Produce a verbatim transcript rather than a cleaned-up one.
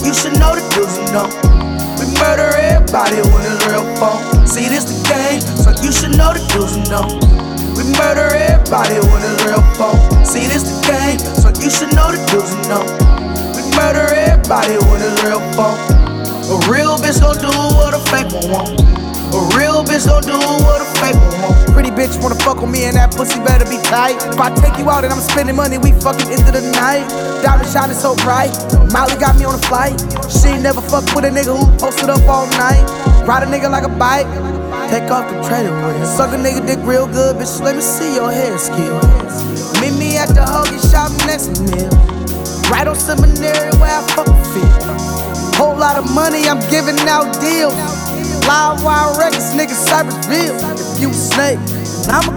you should know the do's and don'ts. We murder everybody when it's real phone. See, this the game, so you should know the do's and don'ts. We murder everybody when it's real phone. See, this the game, so you should know the do's and don'ts. We murder everybody when it's real phone. A real bitch gon' do what a fake one want. A real bitch gon' do what a fake one want. Pretty bitch wanna fuck with me and that pussy better be tight. If I take you out and I'm spending money, we fucking into the night. Diamond shining so bright, Molly got me on a flight. She ain't never fucked with a nigga who posted up all night. Ride a nigga like a bike, take off the trailer with it. Suck a nigga dick real good, bitch, let me see your hair skill. Meet me at the Huggy shop next meal. Right on Seminary where I fucking feel. Whole lot of money, I'm giving out deals. Live wire records, nigga, Cypressville. If you a snake, I'ma